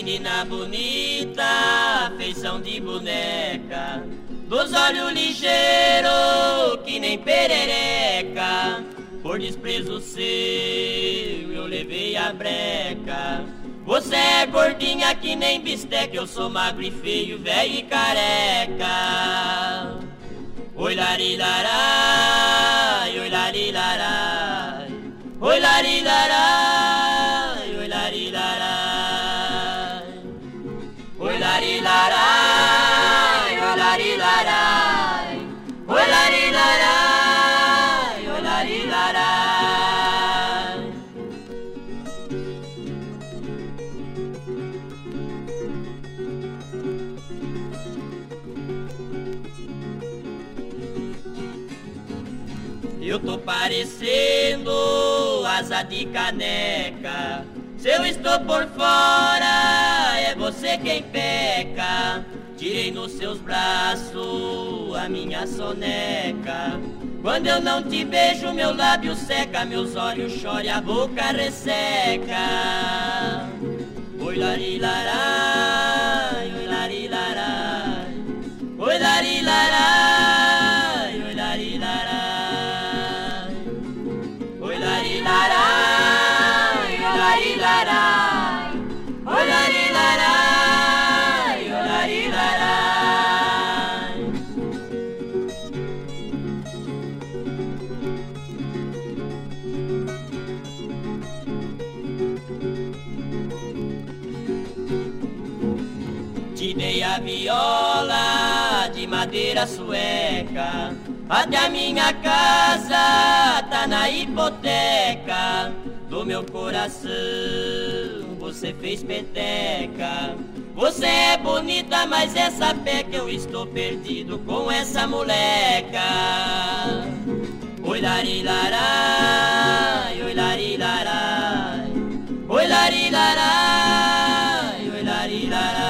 menina bonita, feição de boneca, dos olhos ligeiros que nem perereca. Por desprezo seu eu levei a breca. Você é gordinha que nem bisteca, eu sou magro e feio, velho e careca. Oi larilarai, oi larilarai, oi larilarai, oi larilarai, oi larilarai, oi larilarai, oi larilarai, oi larilarai. Eu tô parecendo asa de caneca. Se eu estou por fora, é você quem peca. Tirei nos seus braços a minha soneca. Quando eu não te beijo, meu lábio seca, meus olhos choram e a boca resseca. Oi larilarai, oi larilarai, oi larilarai, oi larilarai. Oi larilarai, oi larilarai, oi larilarai, oi larilarai. Te dei a viola de madeira sueca, até a minha casa tá na hipoteca. Do meu coração você fez peteca. Você é bonita, mas essa pé que eu estou perdido com essa moleca. Oi larilarai, oi larilarai, oi larilarai, oi larilarai.